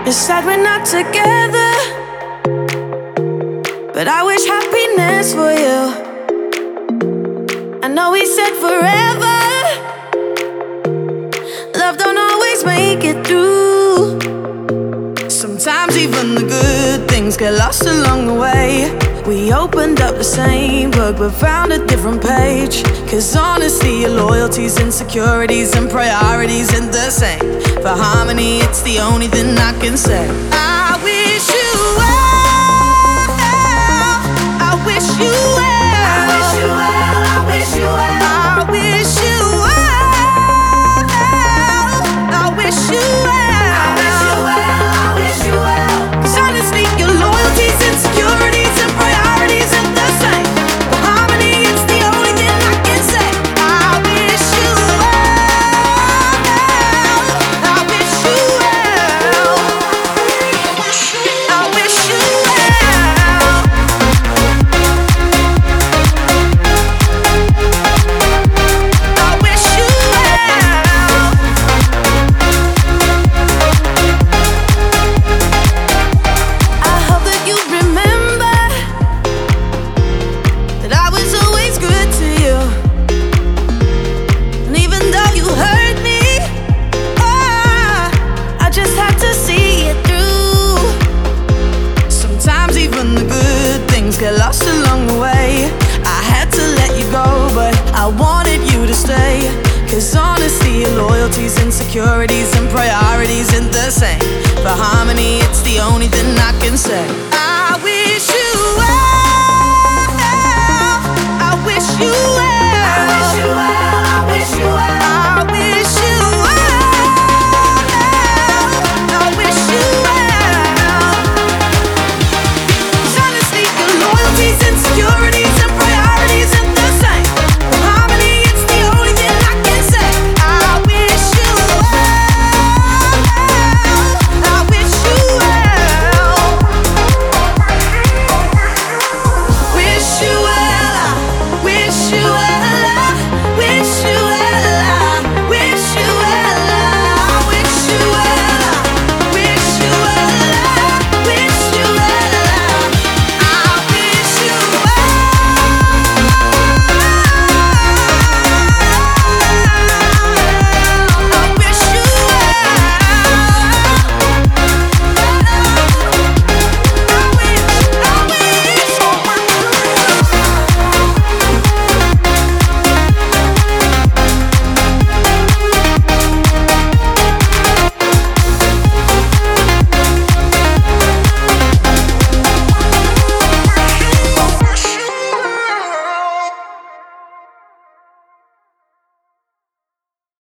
It's sad we're not together, but I wish happiness for you. I know we said forever, love don't always make it through. Sometimes even the good things get lost along the way. We opened up the same book but found a different page. Cause honestly, your loyalties, insecurities, and priorities ain't the same. For harmony, it's the only thing I can say. I wish you well, I wish you well, I wish you well, I wish you well, I wish you well, I wish you well, I wish you well, I wish you well. Cause honestly, your loyalties, insecurities, and priorities ain't the same. For harmony, it's the only thing I can say. I wish you well, I wish you well, I wish you well. I wish you well. I hope that you remember that I was always good to you. And even though you hurt me, I just had to see it through. Sometimes even the good things get lost along the way. I had to let you go, but I wanted you to stay. Cause honestly, your loyalties, insecurities, and priorities ain't the same. For harmony, it's the only thing I can say.